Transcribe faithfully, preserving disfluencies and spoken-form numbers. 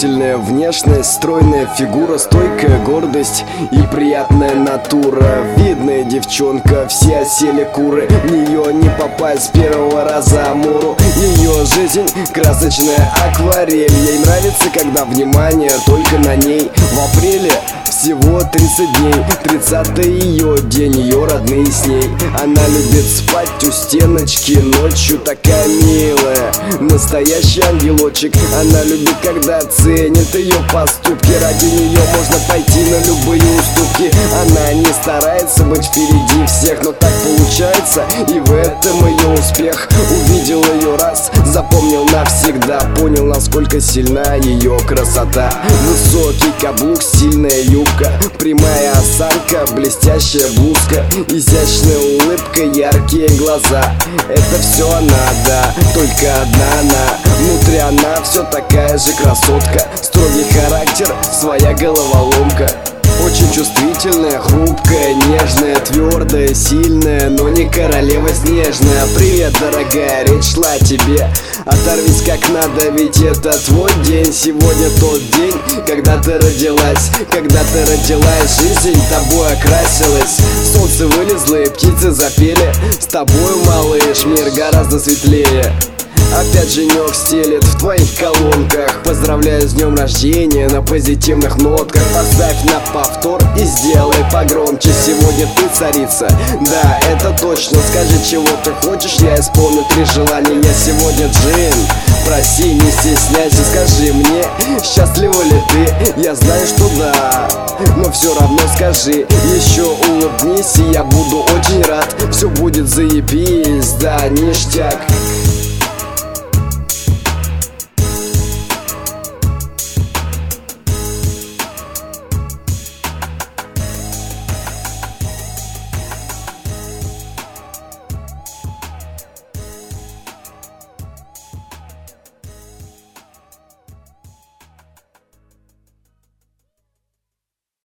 Привлекательная внешность, стройная фигура, стойкая гордость и приятная натура. Видная девчонка, все осели куры, в нее не попасть с первого раза амуру. Ее жизнь красочная акварель, ей нравится, когда внимание только на ней. В апреле всего тридцать дней, тридцатый ее день, ее родные с ней. Она любит спать у стеночки ночью, такая милая, настоящий ангелочек. Она любит, когда ценят ее поступки, ради нее можно пойти на любые уступки. Она не старается быть впереди всех, но так получается, и в этом ее успех. Увидел ее раз, запомнил навсегда, понял, насколько сильна ее красота. Высокий каблук, стильная юбка, прямая осанка, блестящая блузка, изящная улыбка, яркие глаза. Это все она, да, только одна она. Внутри она все такая же красотка, строгий характер, своя головоломка. Очень чувствительная, хрупкая, нежная, твердая, сильная, но не королева снежная. Привет, дорогая, речь шла о тебе. Оторвись как надо, ведь это твой день. Сегодня тот день, когда ты родилась. Когда ты родилась, жизнь тобой окрасилась. Солнце вылезло и птицы запели. С тобой, малыш, мир гораздо светлее. Опять женек стелет в твоих колонках. Поздравляю с днем рождения на позитивных нотках. Поставь на повтор и сделай погромче. Сегодня ты царица, да, это точно. Скажи, чего ты хочешь, я исполню три желания. Я сегодня джин, проси, не стесняйся. Скажи мне, счастлива ли ты? Я знаю, что да, но все равно скажи. Еще улыбнись, и я буду очень рад. Все будет заебись, да, ништяк.